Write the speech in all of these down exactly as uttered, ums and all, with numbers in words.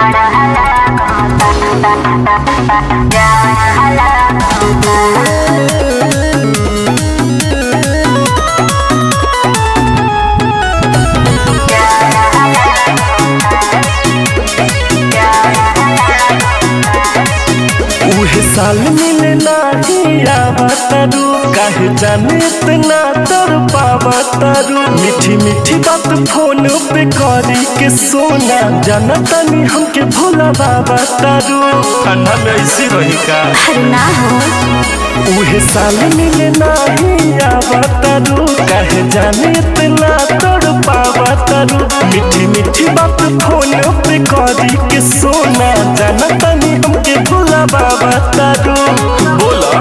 उहे साल मिले नाही आवतारू, काहे जाने इतना तर पावतारू। मीठी मीठी बात फोन पे करी के सोना, जाना तनी हमके भोला बाबा तारू। ठंडा में ऐसी रही का ना हो। उहे साल मिले नाही आवतारू, काहे जाने इतना तर पावतारू। मीठी मीठी बात फोन पे करी के सोना, जाना तनी हमके भोला बाबा तारू। बोला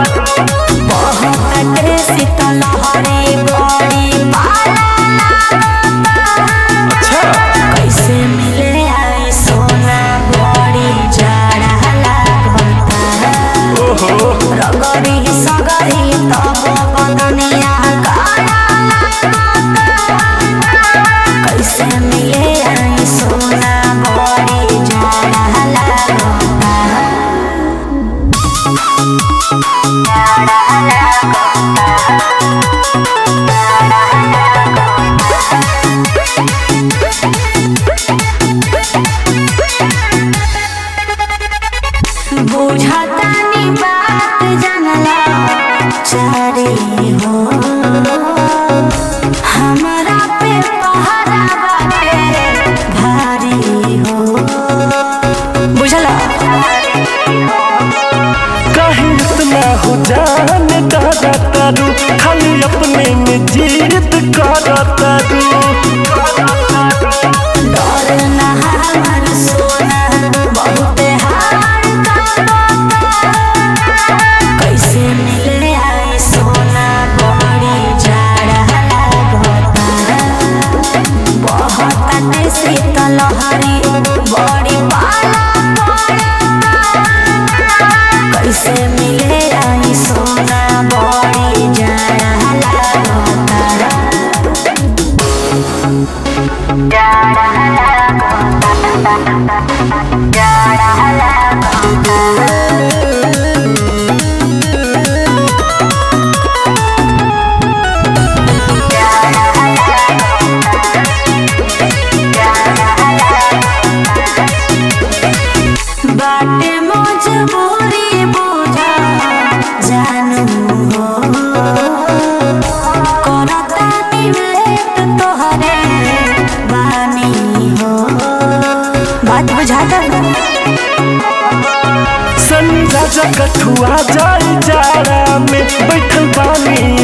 शीतल हरे बड़ी अच्छा कैसे मिले आई सोना, बड़ी जाड़ा लागता। ओहो रगड़ी सगड़ी तब बदनिया कैसे मिले आई सोना, बड़ी जाड़ा लागता। बुझतानी बात जानला चारे हो, हमरा पे पहरा बाटे भारी हो। बुझला काहे इतना हो जाने दादा तारू, खाली अपने में जीत करा तारू। डर ना हमर सोना, बहुते हार कैसे मिले आई सोना, बड़ी जाड़ा लागता। बहुत शीतल हरी बड़ी कैसे मिले आई सोना, बड़ी जाड़ा लागता। जाड़ा लागता, जाड़ा लागता। बाटे मजबूरी बुझा जानू हो, करतानी लेट तोहरे बानी हो। बात बुझाता ना सनी राजा कठुआ जाए जाड़ा में, बैठल बानी